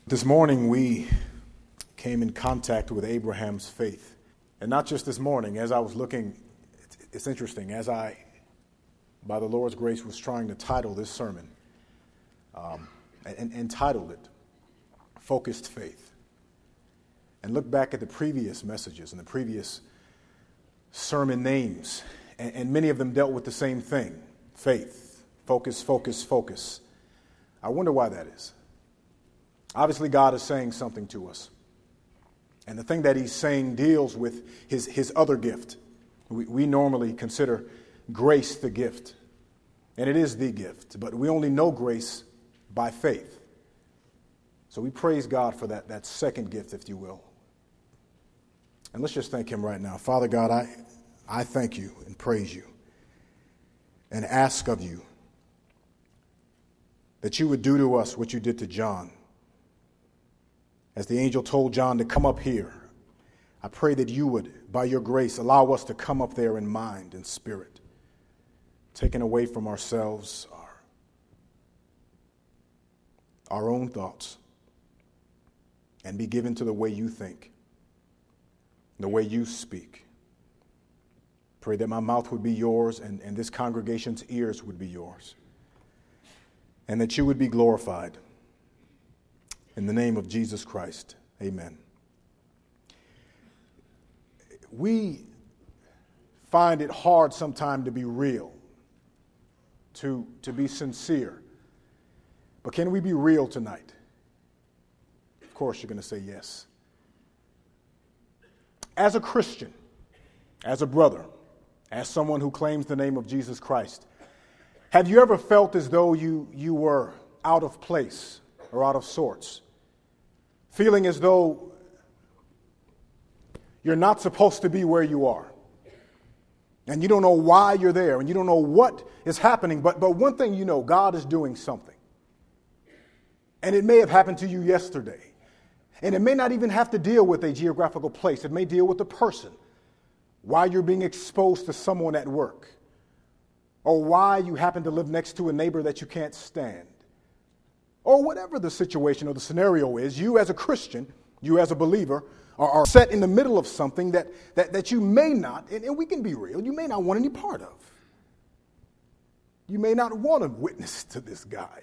This morning we came in contact with Abraham's faith. And not just this morning, as I was looking, it's interesting, as I, by the Lord's grace, was trying to title this sermon, and titled it, Focused Faith. And look back at the previous messages and the previous sermon names, and many of them dealt with the same thing, faith, focus, focus, focus. I wonder why that is. Obviously, God is saying something to us. And the thing that he's saying deals with his other gift. We normally consider grace the gift. And it is the gift. But we only know grace by faith. So we praise God for that second gift, if you will. And let's just thank him right now. Father God, I thank you and praise you and ask of you that you would do to us what you did to John. As the angel told John to come up here, I pray that you would, by your grace, allow us to come up there in mind and spirit, taken away from ourselves, our own thoughts, and be given to the way you think, the way you speak. Pray that my mouth would be yours and this congregation's ears would be yours, and that you would be glorified. In the name of Jesus Christ, amen. We find it hard sometimes to be real, to be sincere. But can we be real tonight? Of course, you're going to say yes. As a Christian, as a brother, as someone who claims the name of Jesus Christ, have you ever felt as though you were out of place or out of sorts? Feeling as though you're not supposed to be where you are. And you don't know why you're there, and you don't know what is happening, but one thing you know, God is doing something. And it may have happened to you yesterday. And it may not even have to deal with a geographical place. It may deal with a person. Why you're being exposed to someone at work. Or why you happen to live next to a neighbor that you can't stand. Or whatever the situation or the scenario is, you as a Christian, you as a believer, are set in the middle of something that you may not, and we can be real, you may not want any part of. You may not want to witness to this guy.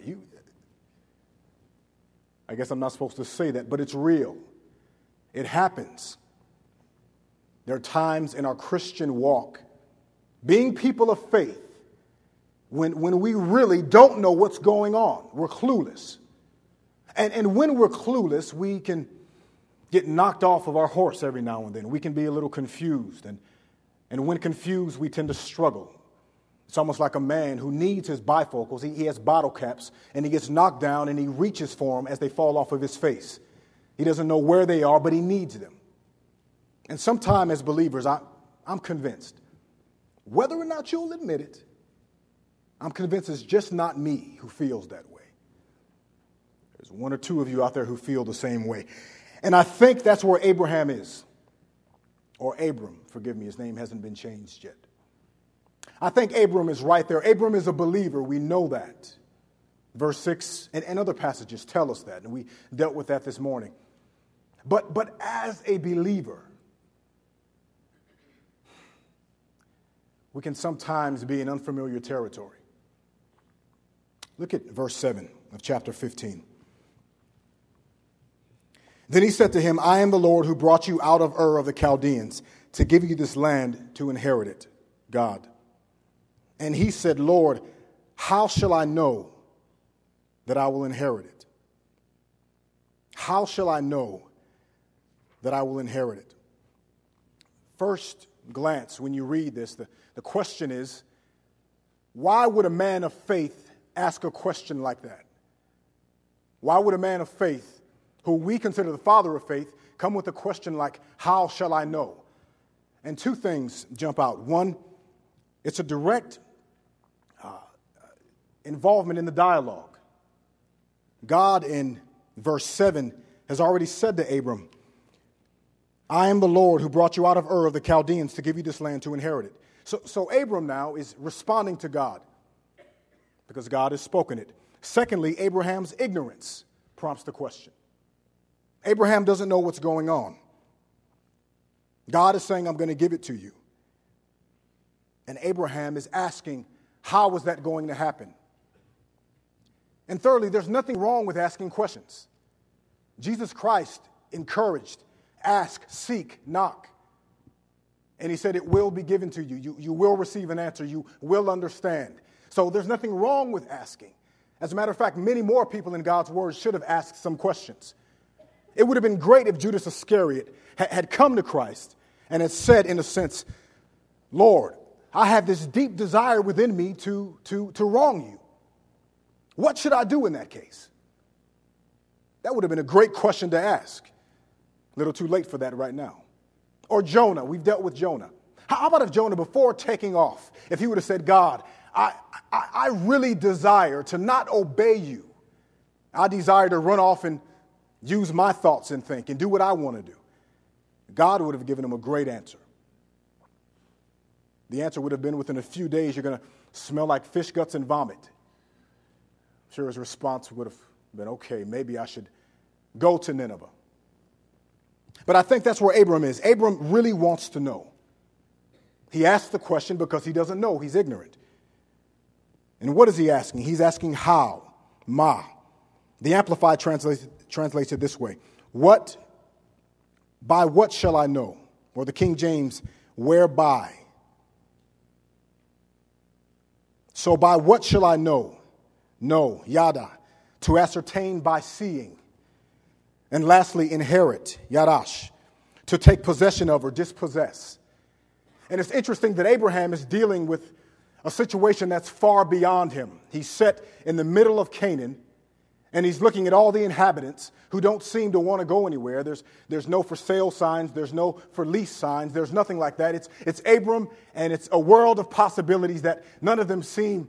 I guess I'm not supposed to say that, but it's real. It happens. There are times in our Christian walk, being people of faith, when we really don't know what's going on. We're clueless. And when we're clueless, we can get knocked off of our horse every now and then. We can be a little confused. And when confused, we tend to struggle. It's almost like a man who needs his bifocals. He has bottle caps, and he gets knocked down, and he reaches for them as they fall off of his face. He doesn't know where they are, but he needs them. And sometime as believers, I'm convinced, whether or not you'll admit it, I'm convinced it's just not me who feels that way. There's one or two of you out there who feel the same way. And I think that's where Abraham is. Or Abram, forgive me, his name hasn't been changed yet. I think Abram is right there. Abram is a believer, we know that. Verse 6 and other passages tell us that, and we dealt with that this morning. But as a believer, we can sometimes be in unfamiliar territory. Look at verse 7 of chapter 15. Then he said to him, I am the Lord who brought you out of Ur of the Chaldeans to give you this land to inherit it, God. And he said, Lord, how shall I know that I will inherit it? How shall I know that I will inherit it? First glance, when you read this, the question is, why would a man of faith ask a question like that? Why would a man of faith, who we consider the father of faith, come with a question like, how shall I know? And two things jump out. One, it's a direct involvement in the dialogue. God in verse 7 has already said to Abram, I am the Lord who brought you out of Ur of the Chaldeans to give you this land to inherit it. So Abram now is responding to God because God has spoken it. Secondly, Abraham's ignorance prompts the question. Abraham doesn't know what's going on. God is saying, I'm going to give it to you. And Abraham is asking, how is that going to happen? And thirdly, there's nothing wrong with asking questions. Jesus Christ encouraged, ask, seek, knock. And he said it will be given to you. You will receive an answer. You will understand. So there's nothing wrong with asking. As a matter of fact, many more people in God's word should have asked some questions. It would have been great if Judas Iscariot had come to Christ and had said, in a sense, Lord, I have this deep desire within me to wrong you. What should I do in that case? That would have been a great question to ask. A little too late for that right now. Or Jonah. We've dealt with Jonah. How about if Jonah, before taking off, if he would have said, God, I really desire to not obey you. I desire to run off and use my thoughts and think and do what I want to do. God would have given him a great answer. The answer would have been, within a few days, you're going to smell like fish guts and vomit. I'm sure his response would have been, okay, maybe I should go to Nineveh. But I think that's where Abram is. Abram really wants to know. He asks the question because he doesn't know. He's ignorant. And what is he asking? He's asking how, ma. The Amplified translates it this way. By what shall I know? Or the King James, whereby. So by what shall I know? No, yada, to ascertain by seeing. And lastly, inherit, yadash, to take possession of or dispossess. And it's interesting that Abraham is dealing with a situation that's far beyond him. He's set in the middle of Canaan, and he's looking at all the inhabitants who don't seem to want to go anywhere. There's no for sale signs. There's no for lease signs. There's nothing like that. It's Abram, and it's a world of possibilities that none of them seem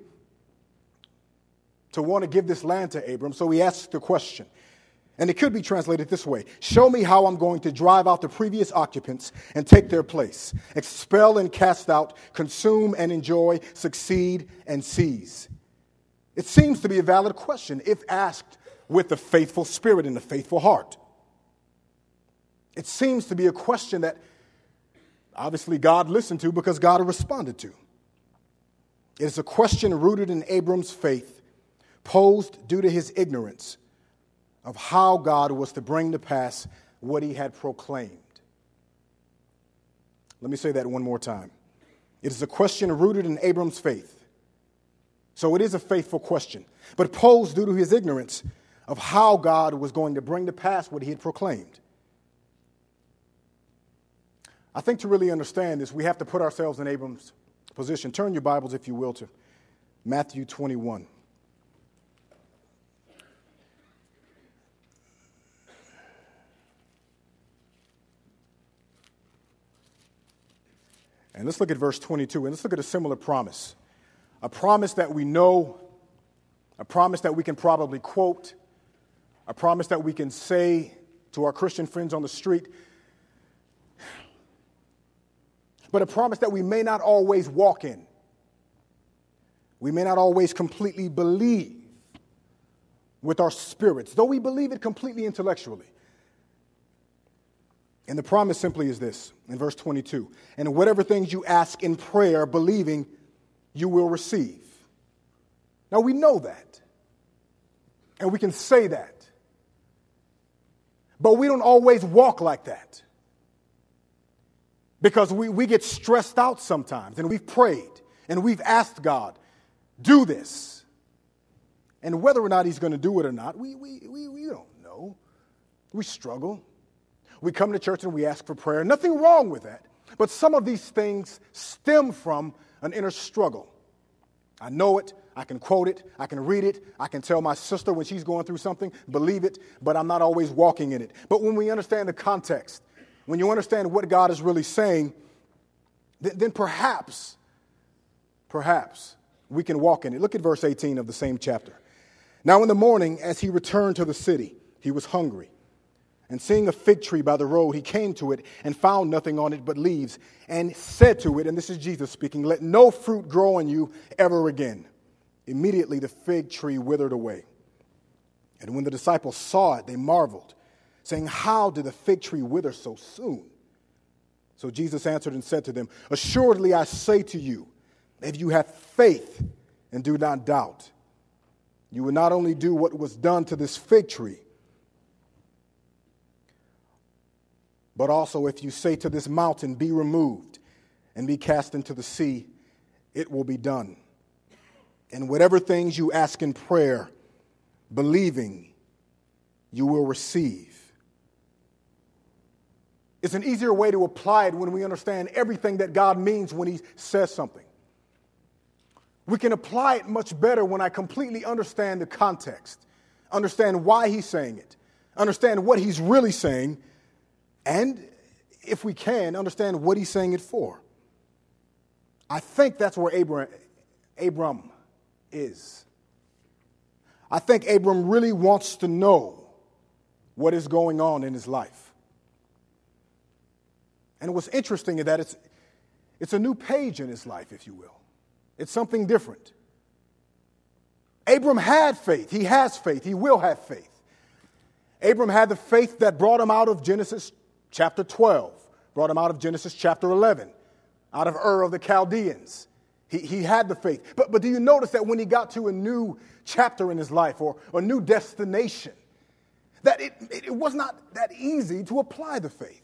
to want to give this land to Abram. So he asks the question. And it could be translated this way. Show me how I'm going to drive out the previous occupants and take their place. Expel and cast out, consume and enjoy, succeed and seize. It seems to be a valid question if asked with a faithful spirit and a faithful heart. It seems to be a question that obviously God listened to because God responded to. It is a question rooted in Abram's faith, posed due to his ignorance of how God was to bring to pass what he had proclaimed. Let me say that one more time. It is a question rooted in Abram's faith. So it is a faithful question, but posed due to his ignorance of how God was going to bring to pass what he had proclaimed. I think to really understand this, we have to put ourselves in Abram's position. Turn your Bibles, if you will, to Matthew 21. And let's look at verse 22, and let's look at a similar promise. A promise that we know, a promise that we can probably quote, a promise that we can say to our Christian friends on the street, but a promise that we may not always walk in. We may not always completely believe with our spirits, though we believe it completely intellectually. And the promise simply is this, in verse 22, and whatever things you ask in prayer, believing, you will receive. Now we know that, and we can say that, but we don't always walk like that, because we get stressed out sometimes, and we've prayed, and we've asked God, do this, and whether or not he's going to do it or not, we don't know. We struggle. We come to church and we ask for prayer. Nothing wrong with that. But some of these things stem from an inner struggle. I know it. I can quote it. I can read it. I can tell my sister when she's going through something, believe it, but I'm not always walking in it. But when we understand the context, when you understand what God is really saying, then perhaps we can walk in it. Look at verse 18 of the same chapter. Now in the morning, as he returned to the city, he was hungry. And seeing a fig tree by the road, he came to it and found nothing on it but leaves, and said to it, and this is Jesus speaking, let no fruit grow on you ever again. Immediately the fig tree withered away. And when the disciples saw it, they marveled, saying, "How did the fig tree wither so soon?" So Jesus answered and said to them, "Assuredly I say to you, if you have faith and do not doubt, you will not only do what was done to this fig tree, but also if you say to this mountain, 'Be removed and be cast into the sea,' it will be done. And whatever things you ask in prayer, believing, you will receive." It's an easier way to apply it when we understand everything that God means when he says something. We can apply it much better when I completely understand the context, understand why he's saying it, understand what he's really saying, and if we can, understand what he's saying it for. I think that's where Abram is. I think Abram really wants to know what is going on in his life. And what's interesting is that it's a new page in his life, if you will. It's something different. Abram had faith. He has faith. He will have faith. Abram had the faith that brought him out of Genesis chapter 12, brought him out of Genesis chapter 11, out of Ur of the Chaldeans. He had the faith. But do you notice that when he got to a new chapter in his life or a new destination, that it was not that easy to apply the faith?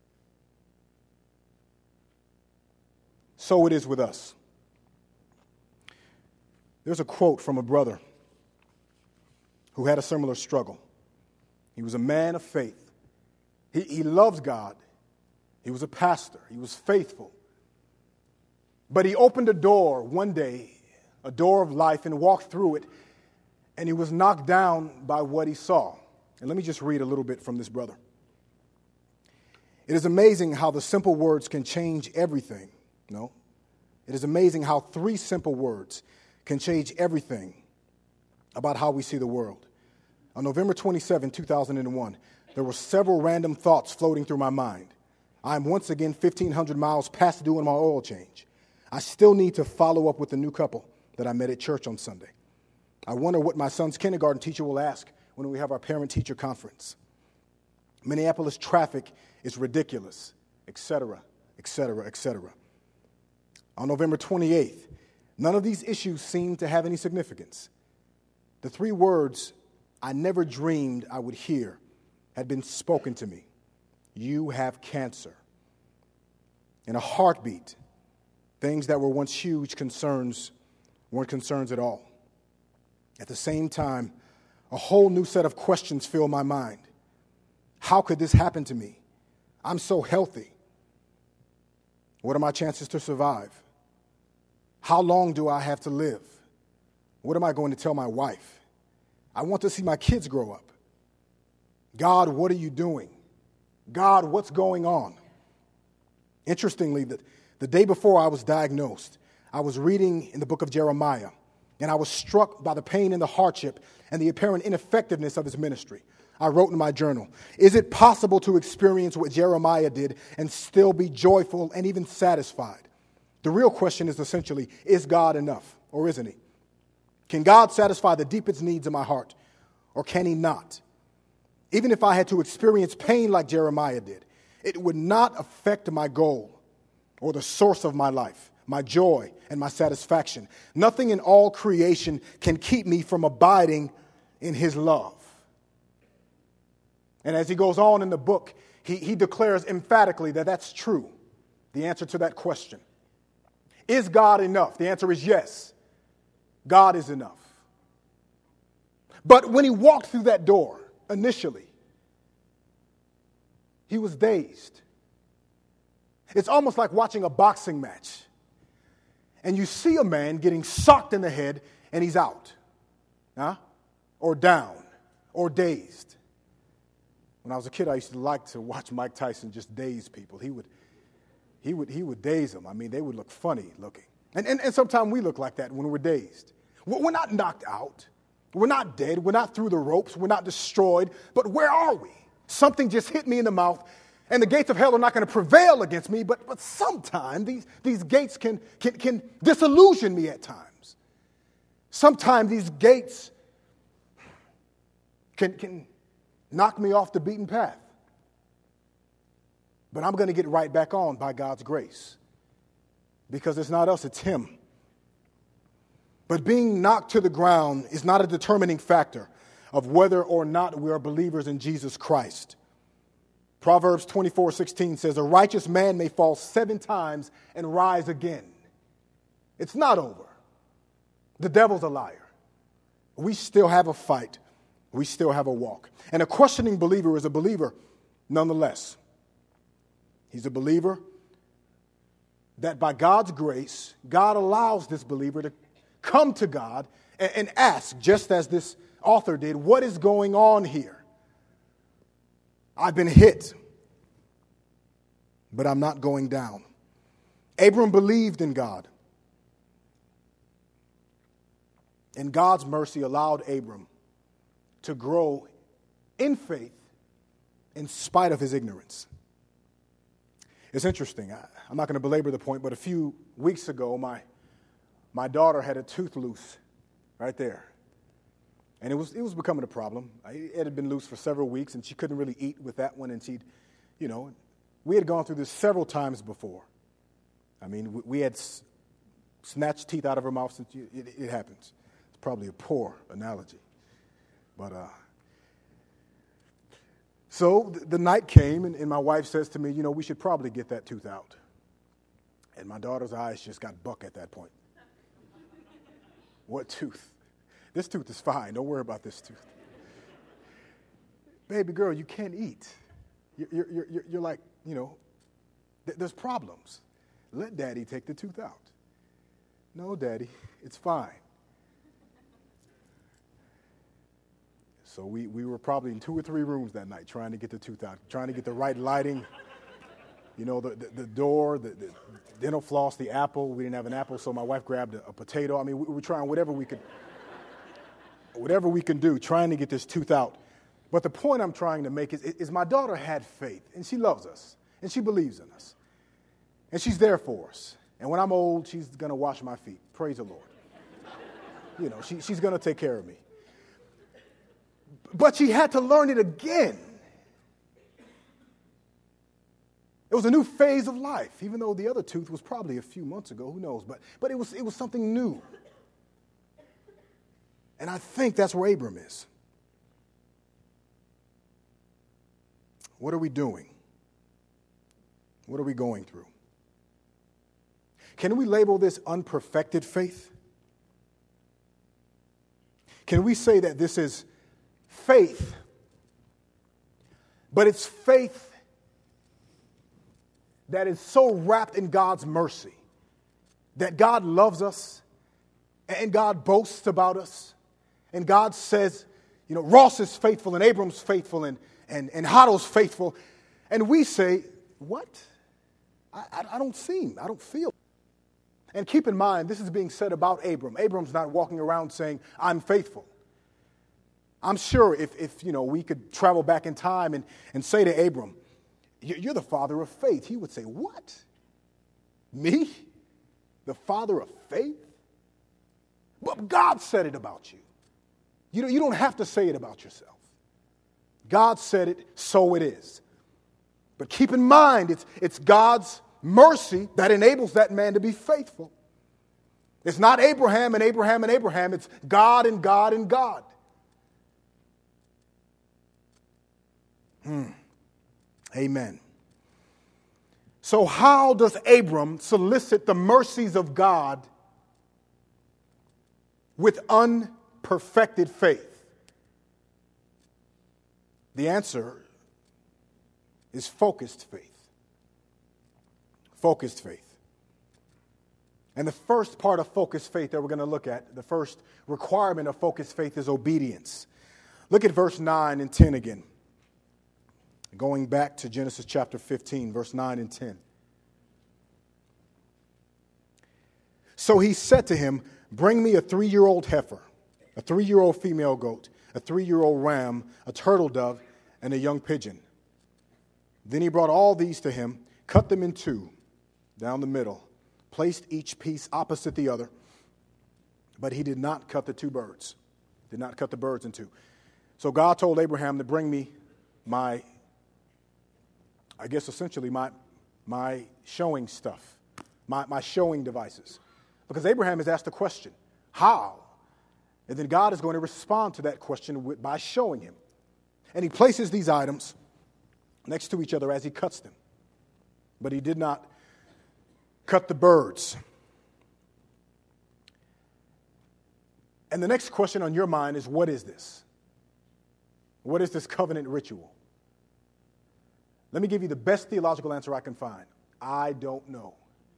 So it is with us. There's a quote from a brother who had a similar struggle. He was a man of faith. He loved God. He was a pastor. He was faithful. But he opened a door one day, a door of life, and walked through it, and he was knocked down by what he saw. And let me just read a little bit from this brother. "It is amazing how the simple words can change everything. No. It is amazing how 3 simple words can change everything about how we see the world. On November 27, 2001, there were several random thoughts floating through my mind. I am once again 1,500 miles past due on my oil change. I still need to follow up with the new couple that I met at church on Sunday. I wonder what my son's kindergarten teacher will ask when we have our parent-teacher conference. Minneapolis traffic is ridiculous, etc., etc., etc. On November 28th, none of these issues seemed to have any significance. The 3 words I never dreamed I would hear had been spoken to me. You have cancer. In a heartbeat, things that were once huge concerns weren't concerns at all. At the same time, a whole new set of questions fill my mind. How could this happen to me? I'm so healthy. What are my chances to survive? How long do I have to live? What am I going to tell my wife? I want to see my kids grow up. God, what are you doing? God, what's going on? Interestingly, the day before I was diagnosed, I was reading in the book of Jeremiah, and I was struck by the pain and the hardship and the apparent ineffectiveness of his ministry. I wrote in my journal, is it possible to experience what Jeremiah did and still be joyful and even satisfied? The real question is essentially, is God enough or isn't he? Can God satisfy the deepest needs of my heart or can he not? Even if I had to experience pain like Jeremiah did, it would not affect my goal or the source of my life, my joy and my satisfaction. Nothing in all creation can keep me from abiding in his love. And as he goes on in the book, he declares emphatically that that's true, the answer to that question. Is God enough? The answer is yes. God is enough. But when he walked through that door, initially, he was dazed. It's almost like watching a boxing match. And you see a man getting socked in the head and he's out. Or down. Or dazed. When I was a kid, I used to like to watch Mike Tyson just daze people. He would daze them. I mean, they would look funny looking. And sometimes we look like that when we're dazed. We're not knocked out. We're not dead. We're not through the ropes. We're not destroyed. But where are we? Something just hit me in the mouth, and the gates of hell are not going to prevail against me, but sometimes these gates can disillusion me at times. Sometimes these gates can knock me off the beaten path. But I'm going to get right back on by God's grace. Because it's not us, it's him. But being knocked to the ground is not a determining factor of whether or not we are believers in Jesus Christ. Proverbs 24:16 says, a righteous man may fall 7 times and rise again. It's not over. The devil's a liar. We still have a fight. We still have a walk. And a questioning believer is a believer nonetheless. He's a believer that by God's grace, God allows this believer to come to God and ask, just as this author did, what is going on here? I've been hit, but I'm not going down. Abram believed in God. And God's mercy allowed Abram to grow in faith in spite of his ignorance. It's interesting. I'm not going to belabor the point, but a few weeks ago, my daughter had a tooth loose right there. And it was becoming a problem. It had been loose for several weeks, and she couldn't really eat with that one. And we had gone through this several times before. I mean, we had snatched teeth out of her mouth. It happens. It's probably a poor analogy. But so the night came, and my wife says to me, we should probably get that tooth out. And my daughter's eyes just got buck at that point. What tooth? This tooth is fine. Don't worry about this tooth. Baby girl, you can't eat. You're like, there's problems. Let daddy take the tooth out. No, daddy, it's fine. So we were probably in 2 or 3 rooms that night trying to get the tooth out, trying to get the right lighting, the door, the dental floss, the apple. We didn't have an apple, so my wife grabbed a potato. I mean, we were trying whatever we can do, trying to get this tooth out. But the point I'm trying to make is my daughter had faith, and she loves us, and she believes in us, and she's there for us. And when I'm old, she's going to wash my feet. Praise the Lord. She's going to take care of me. But she had to learn it again. It was a new phase of life, even though the other tooth was probably a few months ago. Who knows? But it was something new. And I think that's where Abram is. What are we doing? What are we going through? Can we label this unperfected faith? Can we say that this is faith, but it's faith that is so wrapped in God's mercy that God loves us and God boasts about us and God says, Ross is faithful and Abram's faithful and Hado's faithful, and we say, what? I don't feel. And keep in mind, this is being said about Abram. Abram's not walking around saying, I'm faithful. I'm sure if we could travel back in time and say to Abram, you're the father of faith, he would say, what? Me? The father of faith? But God said it about you. You don't have to say it about yourself. God said it, so it is. But keep in mind, it's God's mercy that enables that man to be faithful. It's not Abraham and Abraham and Abraham. It's God and God and God. Amen. So how does Abram solicit the mercies of God with unperfected faith? The answer is focused faith. Focused faith. And the first part of focused faith that we're going to look at, the first requirement of focused faith is obedience. Look at verse 9 and 10 again. Going back to Genesis chapter 15, verse 9 and 10. So he said to him, bring me a 3-year-old heifer, a 3-year-old female goat, a 3-year-old ram, a turtle dove, and a young pigeon. Then he brought all these to him, cut them in 2, down the middle, placed each piece opposite the other, but he did not cut the 2 birds, did not cut the birds in 2. So God told Abraham to bring me essentially my showing stuff, my showing devices. Because Abraham is asked the question, how? And then God is going to respond to that question by showing him. And he places these items next to each other as he cuts them. But he did not cut the birds. And the next question on your mind is, what is this? What is this covenant ritual? Let me give you the best theological answer I can find. I don't know.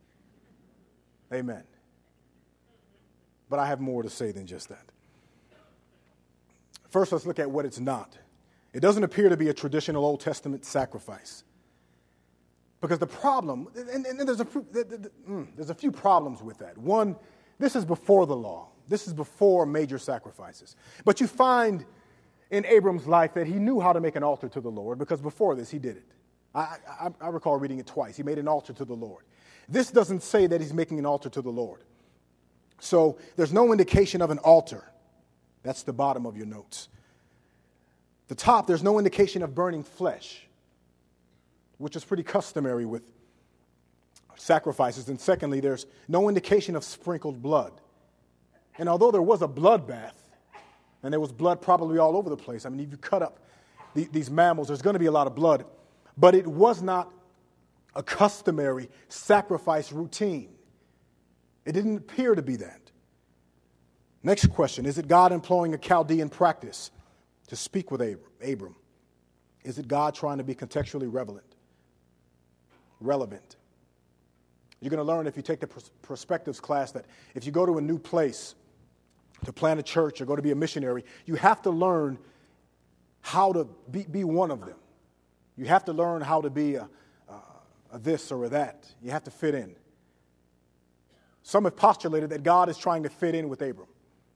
Amen. But I have more to say than just that. First, let's look at what it's not. It doesn't appear to be a traditional Old Testament sacrifice. Because the problem, and there's a few problems with that. One, this is before the law. This is before major sacrifices. But you find in Abram's life that he knew how to make an altar to the Lord, because before this he did it. I recall reading it twice. He made an altar to the Lord. This doesn't say that he's making an altar to the Lord. So there's no indication of an altar. That's the bottom of your notes. The top, there's no indication of burning flesh, which is pretty customary with sacrifices. And secondly, there's no indication of sprinkled blood. And although there was a bloodbath, and there was blood probably all over the place, I mean, if you cut up these mammals, there's going to be a lot of blood. But it was not a customary sacrifice routine. It didn't appear to be that. Next question, is it God employing a Chaldean practice to speak with Abram? Is it God trying to be contextually relevant? You're going to learn if you take the perspectives class that if you go to a new place to plant a church or go to be a missionary, you have to learn how to be one of them. You have to learn how to be a this or a that. You have to fit in. Some have postulated that God is trying to fit in with Abram.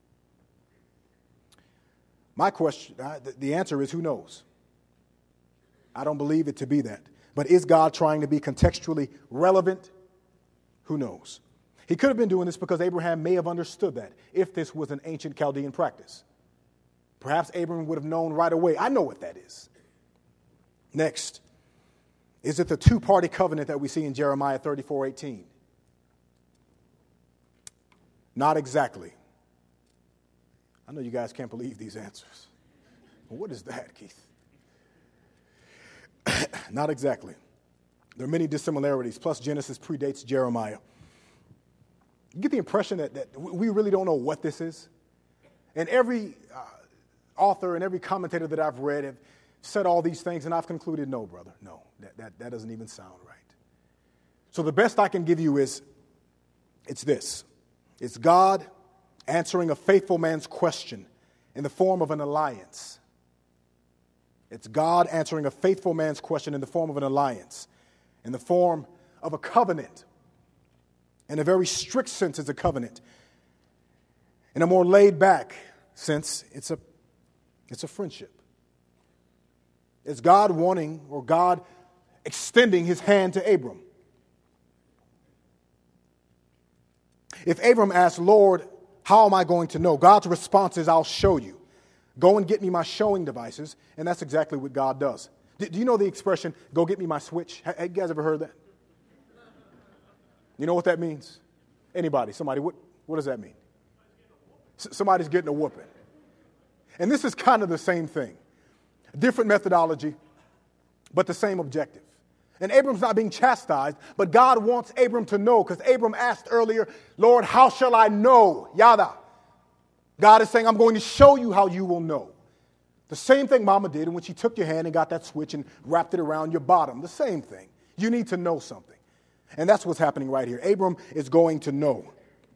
My question, the answer is, who knows? I don't believe it to be that. But is God trying to be contextually relevant? Who knows? He could have been doing this because Abraham may have understood that if this was an ancient Chaldean practice. Perhaps Abraham would have known right away, I know what that is. Next, is it the two-party covenant that we see in Jeremiah 34:18? Not exactly. I know you guys can't believe these answers. What is that, Keith? Not exactly. There are many dissimilarities, plus Genesis predates Jeremiah. You get the impression that we really don't know what this is. And every author and every commentator that I've read have said all these things, and I've concluded, no, brother, no, that doesn't even sound right. So the best I can give you is, it's this. It's God answering a faithful man's question in the form of an alliance. It's God answering a faithful man's question in the form of an alliance, in the form of a covenant. In a very strict sense, it's a covenant. In a more laid-back sense, it's a friendship. It's God wanting, or God extending his hand to Abram. If Abram asks, Lord, how am I going to know? God's response is, I'll show you. Go and get me my showing devices. And that's exactly what God does. Do you know the expression, go get me my switch? Have you guys ever heard that? You know what that means? Anybody, somebody, what does that mean? Somebody's getting a whooping. And this is kind of the same thing. Different methodology, but the same objective. And Abram's not being chastised, but God wants Abram to know, because Abram asked earlier, Lord, how shall I know? Yada. God is saying, I'm going to show you how you will know. The same thing Mama did when she took your hand and got that switch and wrapped it around your bottom. The same thing. You need to know something. And that's what's happening right here. Abram is going to know.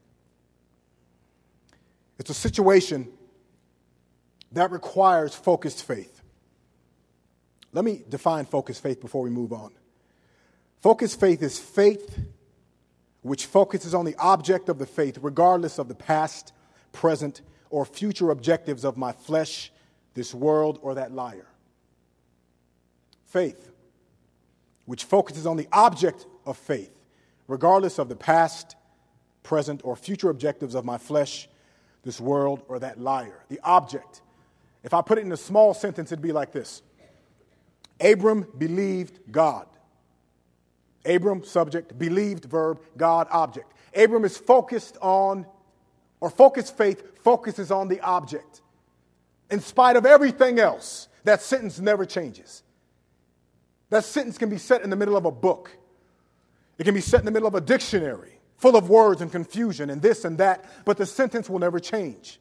It's a situation that requires focused faith. Let me define focused faith before we move on. Focused faith is faith which focuses on the object of the faith, regardless of the past, present, or future objectives of my flesh, this world, or that liar. Faith which focuses on the object of faith, regardless of the past, present, or future objectives of my flesh, this world, or that liar. The object. If I put it in a small sentence, it'd be like this. Abram believed God. Abram, subject, believed, verb, God, object. Abram is focused on, or focused faith focuses on the object. In spite of everything else, that sentence never changes. That sentence can be set in the middle of a book. It can be set in the middle of a dictionary, full of words and confusion and this and that, but the sentence will never change.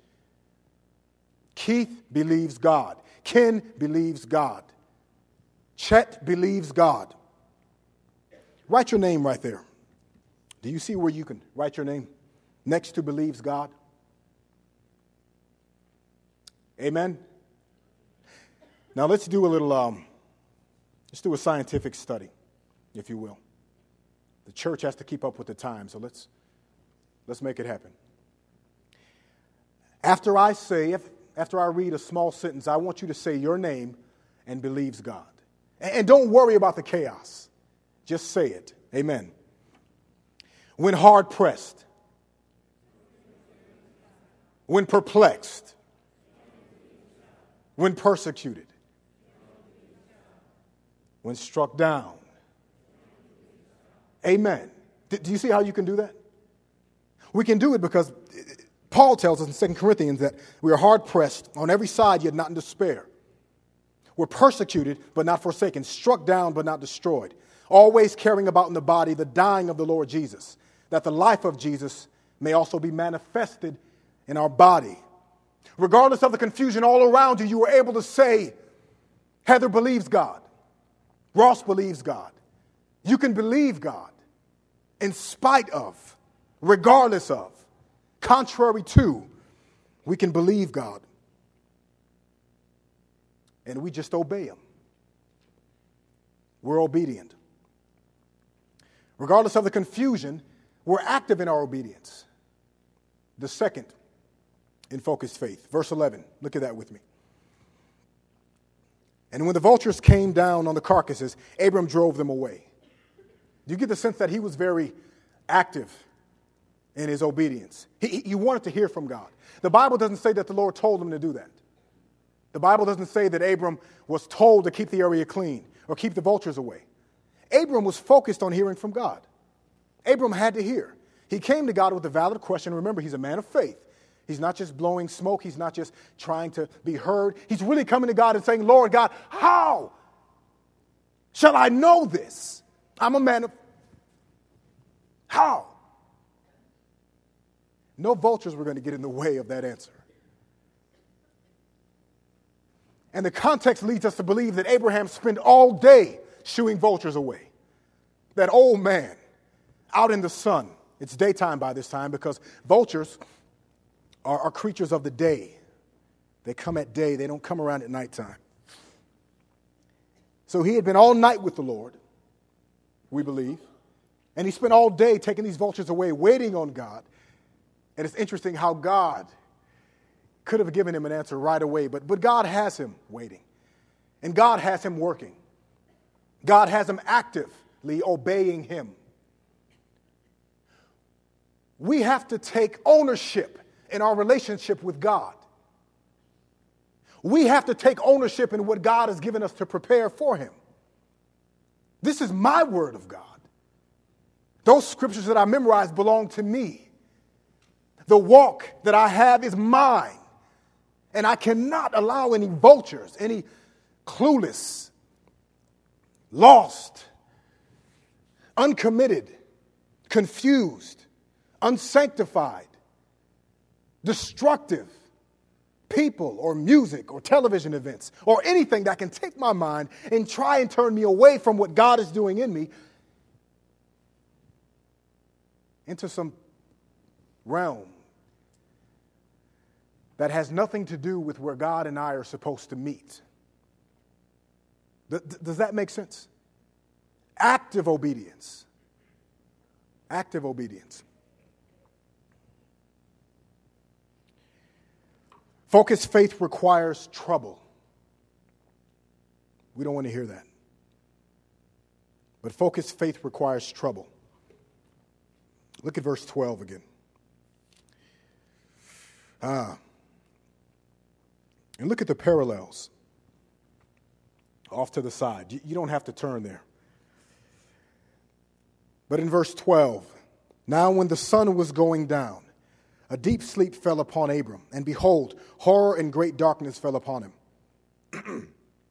Keith believes God. Ken believes God. Chet believes God. Write your name right there. Do you see where you can write your name next to believes God? Amen. Now let's do a little, let's do a scientific study, if you will. The church has to keep up with the time, so let's make it happen. After I read a small sentence, I want you to say your name and believes God. And don't worry about the chaos. Just say it. Amen. When hard pressed. When perplexed. When persecuted. When struck down. Amen. Do you see how you can do that? We can do it because Paul tells us in 2 Corinthians that we are hard pressed on every side, yet not in despair. We're persecuted, but not forsaken, struck down, but not destroyed. Always carrying about in the body the dying of the Lord Jesus, that the life of Jesus may also be manifested in our body. Regardless of the confusion all around you, you were able to say, Heather believes God. Ross believes God. You can believe God in spite of, regardless of, contrary to, we can believe God. And we just obey Him. We're obedient. Regardless of the confusion, we're active in our obedience. The second in focused faith. Verse 11. Look at that with me. And when the vultures came down on the carcasses, Abram drove them away. Do you get the sense that he was very active in his obedience? He wanted to hear from God. The Bible doesn't say that the Lord told him to do that. The Bible doesn't say that Abram was told to keep the area clean or keep the vultures away. Abram was focused on hearing from God. Abram had to hear. He came to God with a valid question. Remember, he's a man of faith. He's not just blowing smoke. He's not just trying to be heard. He's really coming to God and saying, Lord God, how shall I know this? I'm a man of... How? No vultures were going to get in the way of that answer. And the context leads us to believe that Abraham spent all day shooing vultures away. That old man out in the sun. It's daytime by this time because vultures are creatures of the day. They come at day. They don't come around at nighttime. So he had been all night with the Lord, we believe. And he spent all day taking these vultures away, waiting on God. And it's interesting how God could have given him an answer right away, but God has him waiting. And God has him working. God has him actively obeying him. We have to take ownership in our relationship with God. We have to take ownership in what God has given us to prepare for him. This is my word of God. Those scriptures that I memorized belong to me. The walk that I have is mine. And I cannot allow any vultures, any clueless, lost, uncommitted, confused, unsanctified, destructive people or music or television events or anything that can take my mind and try and turn me away from what God is doing in me into some realm that has nothing to do with where God and I are supposed to meet. Does that make sense? Active obedience. Active obedience. Focused faith requires trouble. We don't want to hear that. But focused faith requires trouble. Look at verse 12 again. And look at the parallels. off to the side. You don't have to turn there. But in verse 12, now when the sun was going down, a deep sleep fell upon Abram, and behold, horror and great darkness fell upon him.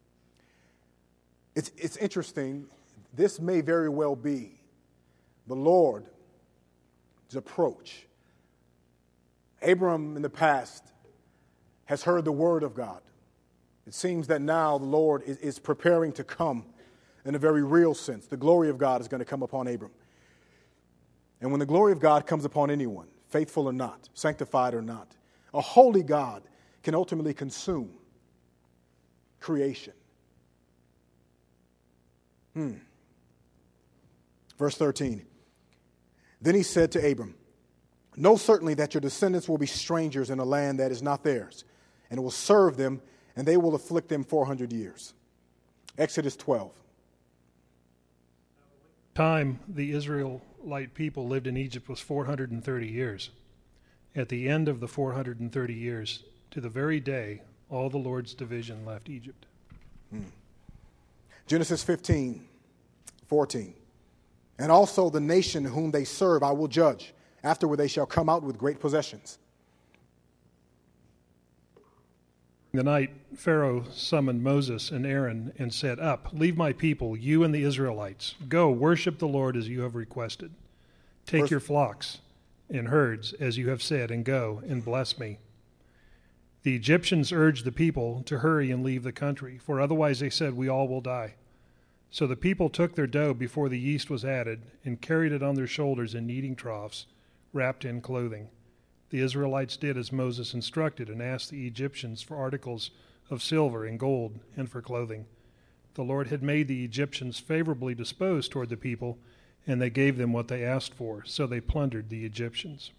It's interesting. This may very well be the Lord's approach. Abram in the past has heard the word of God. It seems that now the Lord is preparing to come in a very real sense. The glory of God is going to come upon Abram. And when the glory of God comes upon anyone, faithful or not, sanctified or not, a holy God can ultimately consume creation. Verse 13. Then he said to Abram, know certainly that your descendants will be strangers in a land that is not theirs, and will serve them, and they will afflict them 400 years. Exodus 12. Time the Israelite people lived in Egypt was 430 years. At the end of the 430 years, to the very day, all the Lord's division left Egypt. Genesis 15:14. And also the nation whom they serve I will judge. Afterward they shall come out with great possessions. The night Pharaoh summoned Moses and Aaron and said, up, leave my people, you and the Israelites. Go, worship the Lord as you have requested. Take your flocks and herds, as you have said, and go and bless me. The Egyptians urged the people to hurry and leave the country, for otherwise they said, we all will die. So the people took their dough before the yeast was added and carried it on their shoulders in kneading troughs, wrapped in clothing. The Israelites did as Moses instructed and asked the Egyptians for articles of silver and gold and for clothing. The Lord had made the Egyptians favorably disposed toward the people, and they gave them what they asked for, so they plundered the Egyptians.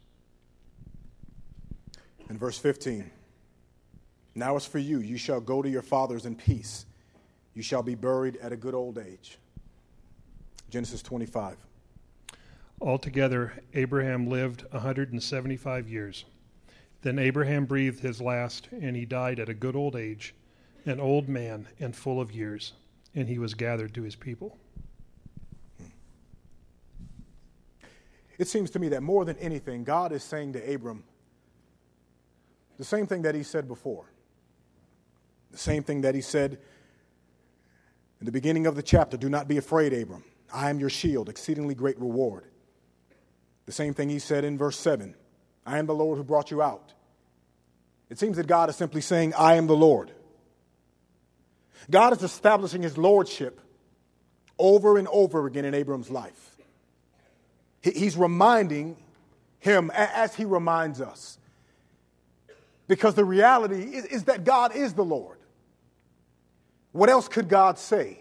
In verse 15, now as for you, you shall go to your fathers in peace. You shall be buried at a good old age. Genesis 25. Altogether, Abraham lived 175 years. Then Abraham breathed his last, and he died at a good old age, an old man and full of years, and he was gathered to his people. It seems to me that more than anything, God is saying to Abram the same thing that he said before. The same thing that he said in the beginning of the chapter. Do not be afraid, Abram. I am your shield, exceedingly great reward. The same thing he said in verse 7. I am the Lord who brought you out. It seems that God is simply saying, I am the Lord. God is establishing his lordship over and over again in Abram's life. He's reminding him as he reminds us. Because the reality is that God is the Lord. What else could God say?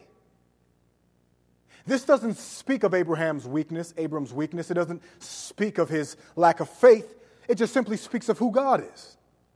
This doesn't speak of Abram's weakness. It doesn't speak of his lack of faith. It just simply speaks of who God is.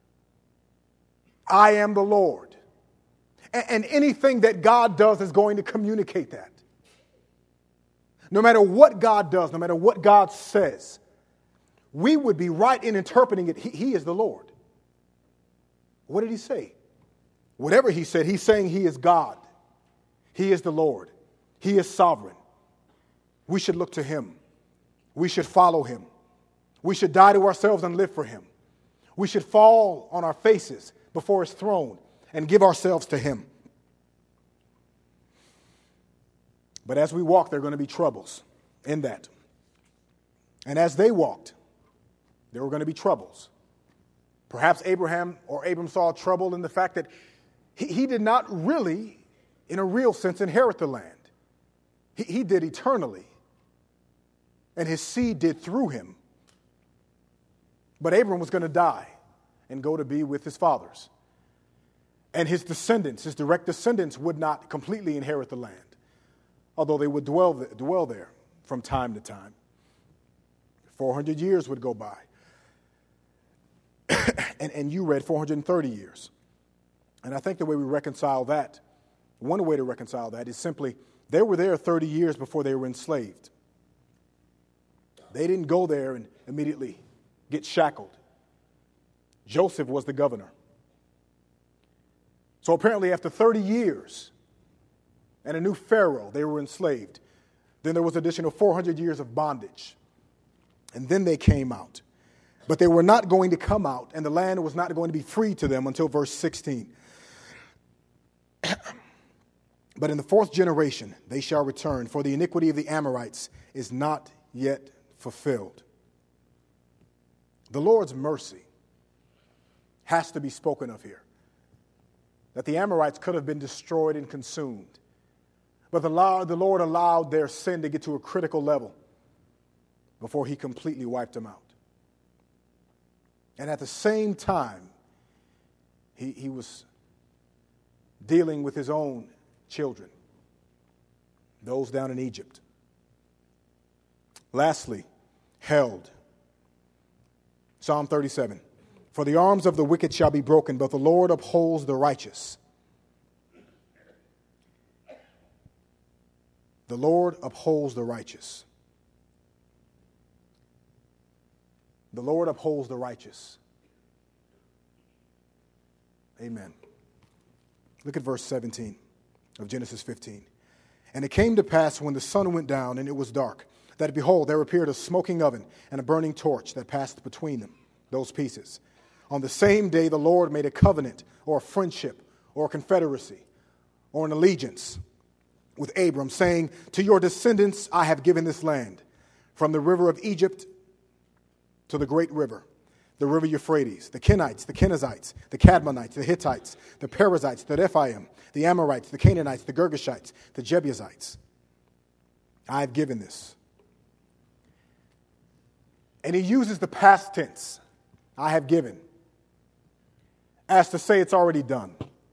I am the Lord. And anything that God does is going to communicate that. No matter what God does, no matter what God says, we would be right in interpreting it. He is the Lord. What did he say? Whatever he said, he's saying he is God. He is the Lord. He is sovereign. We should look to him. We should follow him. We should die to ourselves and live for him. We should fall on our faces before his throne and give ourselves to him. But as we walk, there are going to be troubles in that. And as they walked, there were going to be troubles. Perhaps Abram saw trouble in the fact that he did not really, in a real sense, inherit the land. He did eternally. And his seed did through him. But Abram was going to die and go to be with his fathers. And his descendants, his direct descendants, would not completely inherit the land, although they would dwell there from time to time. 400 years would go by. and you read 430 years. And I think the way we reconcile that, one way to reconcile that is simply, they were there 30 years before they were enslaved. They didn't go there and immediately get shackled. Joseph was the governor. So apparently after 30 years, and a new Pharaoh. They were enslaved. Then there was additional 400 years of bondage. And then they came out. But they were not going to come out, and the land was not going to be free to them until verse 16. But in the fourth generation they shall return, for the iniquity of the Amorites is not yet fulfilled. The Lord's mercy has to be spoken of here. That the Amorites could have been destroyed and consumed. But the Lord allowed their sin to get to a critical level before he completely wiped them out. And at the same time, he was dealing with his own children, those down in Egypt. Lastly, held. Psalm 37. For the arms of the wicked shall be broken, but the Lord upholds the righteous. The Lord upholds the righteous. The Lord upholds the righteous. Amen. Look at verse 17 of Genesis 15. And it came to pass when the sun went down and it was dark, that behold, there appeared a smoking oven and a burning torch that passed between them, those pieces. On the same day the Lord made a covenant or a friendship or a confederacy or an allegiance with Abram, saying, to your descendants I have given this land, from the river of Egypt to the great river, the river Euphrates, the Kenites, the Kenizzites, the Cadmonites, the Hittites, the Perizzites, the Rephaim, the Amorites, the Canaanites, the Girgashites, the Jebusites. I have given this. And he uses the past tense, I have given, as to say it's already done.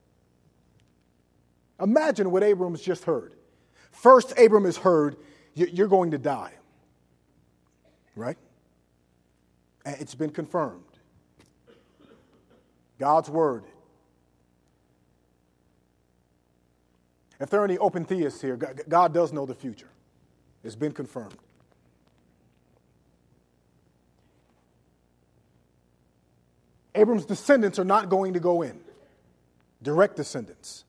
Imagine what Abram's just heard. First, Abram has heard, you're going to die. Right? And it's been confirmed. God's word. If there are any open theists here, God does know the future. It's been confirmed. Abram's descendants are not going to go in. Direct descendants.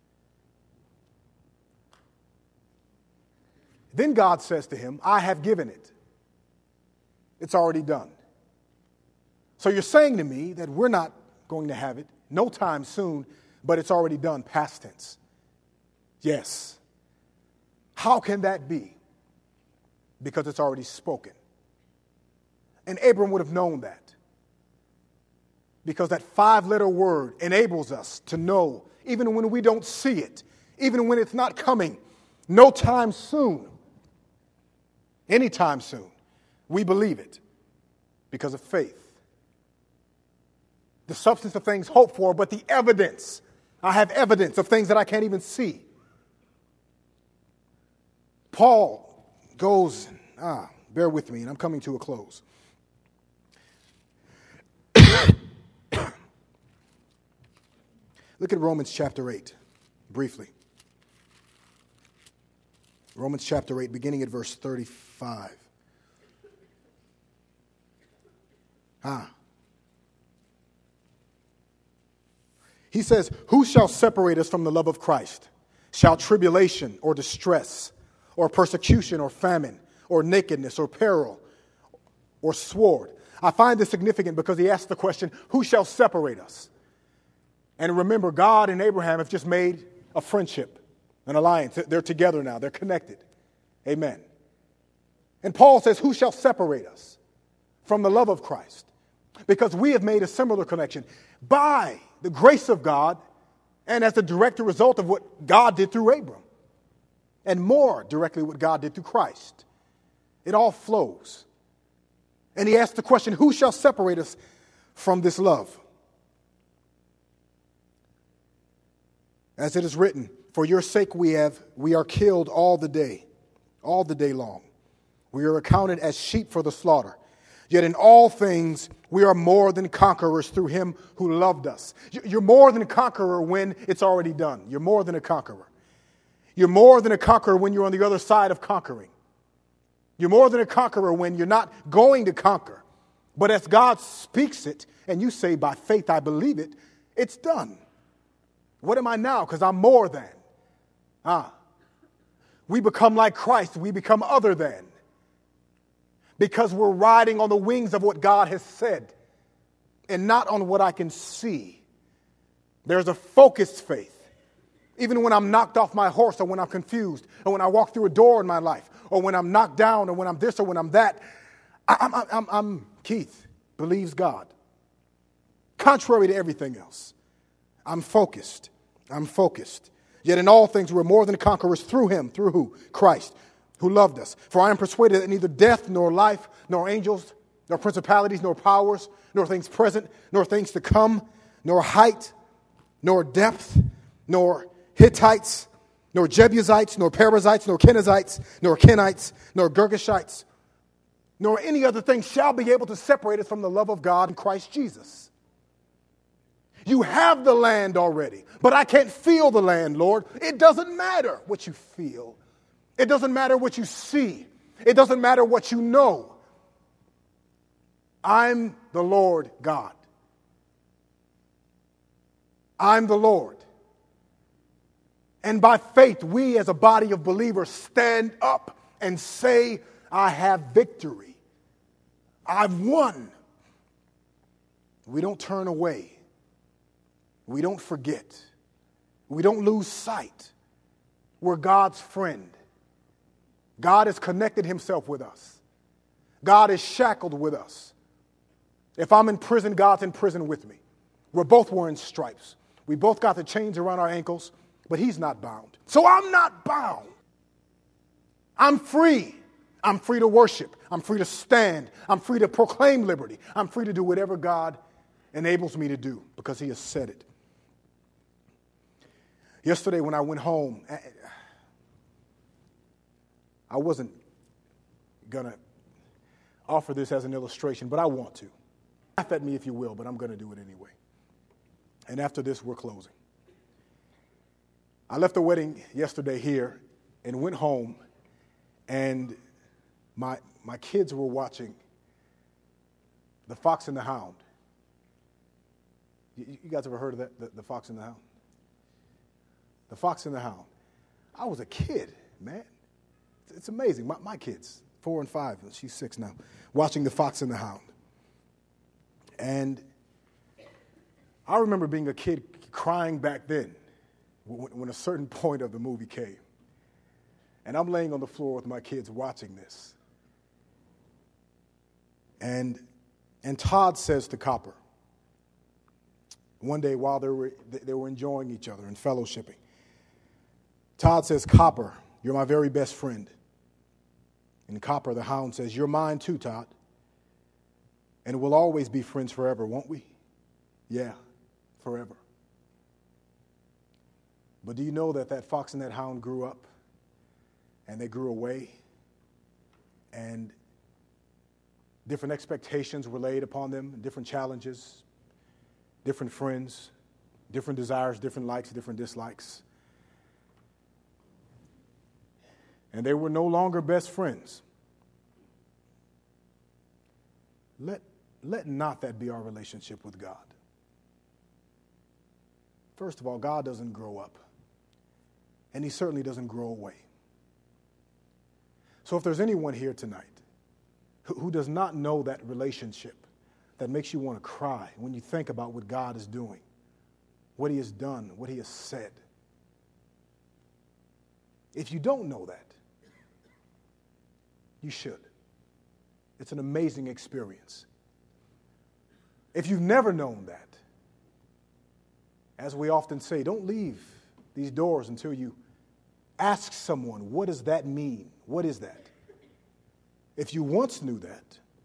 Then God says to him, I have given it. It's already done. So you're saying to me that we're not going to have it no time soon, but it's already done, past tense. Yes. How can that be? Because it's already spoken. And Abram would have known that. Because that 5-letter word enables us to know, even when we don't see it, even when it's not coming, no time soon, anytime soon, we believe it because of faith. The substance of things hoped for, but the evidence. I have evidence of things that I can't even see. Paul goes, bear with me, and I'm coming to a close. Look at Romans chapter 8, briefly. Romans chapter 8, beginning at verse 35. He says, who shall separate us from the love of Christ? Shall tribulation or distress or persecution or famine or nakedness or peril or sword? I find this significant because he asks the question, who shall separate us? And remember, God and Abraham have just made a friendship, an alliance. They're together now. They're connected. Amen. And Paul says, who shall separate us from the love of Christ? Because we have made a similar connection by the grace of God and as a direct result of what God did through Abram. And more directly what God did through Christ. It all flows. And he asks the question, who shall separate us from this love? As it is written, for your sake we are killed all the day long. We are accounted as sheep for the slaughter. Yet in all things we are more than conquerors through him who loved us. You're more than a conqueror when it's already done. You're more than a conqueror. You're more than a conqueror when you're on the other side of conquering. You're more than a conqueror when you're not going to conquer. But as God speaks it, and you say, by faith I believe it, it's done. What am I now? Because I'm more than. we become like Christ. We become other than. Because we're riding on the wings of what God has said and not on what I can see. There's a focused faith. Even when I'm knocked off my horse, or when I'm confused, or when I walk through a door in my life, or when I'm knocked down, or when I'm this, or when I'm that, I'm Keith, believes God. Contrary to everything else. I'm focused. I'm focused. Yet in all things we're more than conquerors through him. Through who? Christ, who loved us. For I am persuaded that neither death, nor life, nor angels, nor principalities, nor powers, nor things present, nor things to come, nor height, nor depth, nor Hittites, nor Jebusites, nor Perizzites, nor Kenizzites, nor Kenites, nor Girgashites, nor any other thing shall be able to separate us from the love of God in Christ Jesus. You have the land already, but I can't feel the land, Lord. It doesn't matter what you feel. It doesn't matter what you see. It doesn't matter what you know. I'm the Lord God. I'm the Lord. And by faith, we as a body of believers stand up and say, I have victory. I've won. We don't turn away. We don't forget. We don't lose sight. We're God's friend. God has connected himself with us. God is shackled with us. If I'm in prison, God's in prison with me. We're both wearing stripes. We both got the chains around our ankles, but he's not bound. So I'm not bound. I'm free. I'm free to worship. I'm free to stand. I'm free to proclaim liberty. I'm free to do whatever God enables me to do because he has said it. Yesterday when I went home, I wasn't going to offer this as an illustration, but I want to. Laugh at me if you will, but I'm going to do it anyway. And after this, we're closing. I left the wedding yesterday here and went home, and my kids were watching The Fox and the Hound. You guys ever heard of that, The Fox and the Hound? The Fox and the Hound. I was a kid, man. It's amazing. My kids, 4 and 5, she's 6 now, watching The Fox and the Hound. And I remember being a kid crying back then when a certain point of the movie came. And I'm laying on the floor with my kids watching this. And Todd says to Copper, one day while they were enjoying each other and fellowshipping, Todd says, Copper, you're my very best friend. And Copper, the hound, says, you're mine too, Todd. And we'll always be friends forever, won't we? Yeah, forever. But do you know that fox and that hound grew up? And they grew away? And different expectations were laid upon them, different challenges, different friends, different desires, different likes, different dislikes. And they were no longer best friends. Let not that be our relationship with God. First of all, God doesn't grow up. And he certainly doesn't grow away. So if there's anyone here tonight who does not know that relationship that makes you want to cry when you think about what God is doing, what he has done, what he has said, if you don't know that, you should. It's an amazing experience. If you've never known that, as we often say, don't leave these doors until you ask someone, what does that mean? What is that? If you once knew that,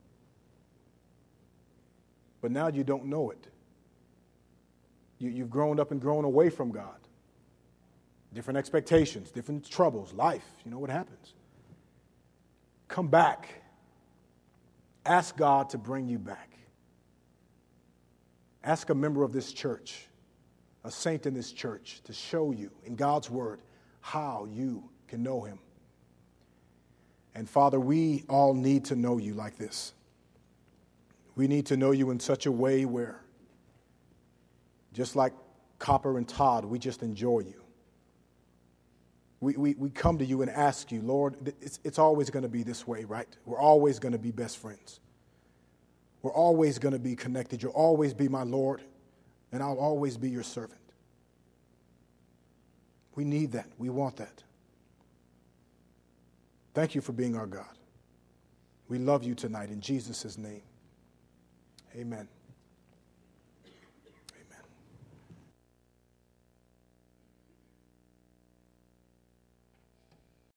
but now you don't know it, you've grown up and grown away from God. Different expectations, different troubles, life, you know what happens. Come back. Ask God to bring you back. Ask a member of this church, a saint in this church, to show you in God's word how you can know him. And Father, we all need to know you like this. We need to know you in such a way where, just like Copper and Todd, we just enjoy you. we come to you and ask you, Lord, it's always going to be this way, right? We're always going to be best friends. We're always going to be connected. You'll always be my Lord, and I'll always be your servant. We need that. We want that. Thank you for being our God. We love you tonight in Jesus' name. Amen.